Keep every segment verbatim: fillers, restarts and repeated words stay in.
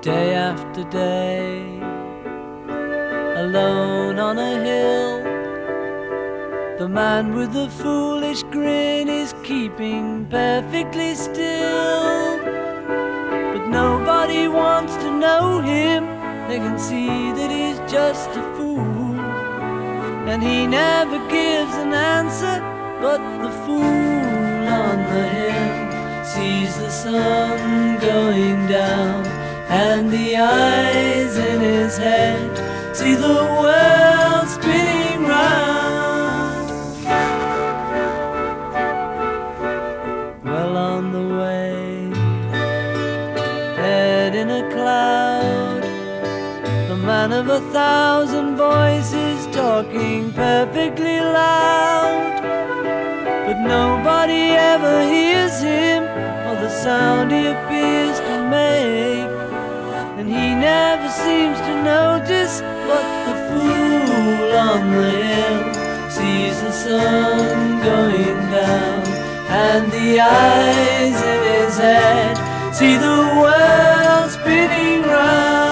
Day after day, alone on a hill, the man with the foolish grin is keeping perfectly still. But nobody wants to know him, they can see that he's just a fool. And he never gives an answer, but the fool on the hill sees the sun going down, and the eyes in his head see the world spinning round. Well on the way, head in a cloud, the man of a thousand voices talking perfectly loud. But nobody ever hears him, or the sound he appears to make. And he never seems to notice, but the fool on the hill sees the sun going down, and the eyes in his head see the world spinning round.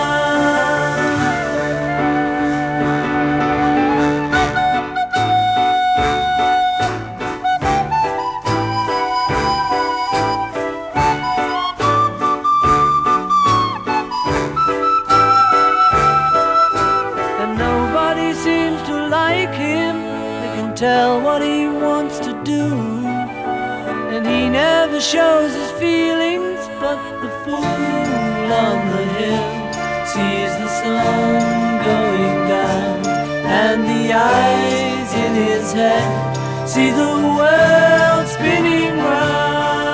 Tell what he wants to do, and he never shows his feelings, but the fool on the hill sees the sun going down, and the eyes in his head see the world spinning round.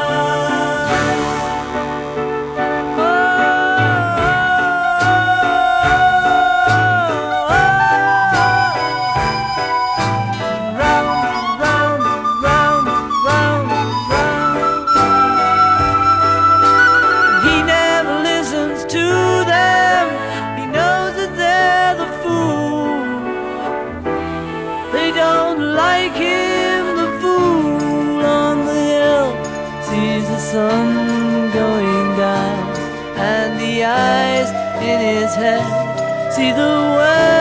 Sun going down, and the eyes in his head see the world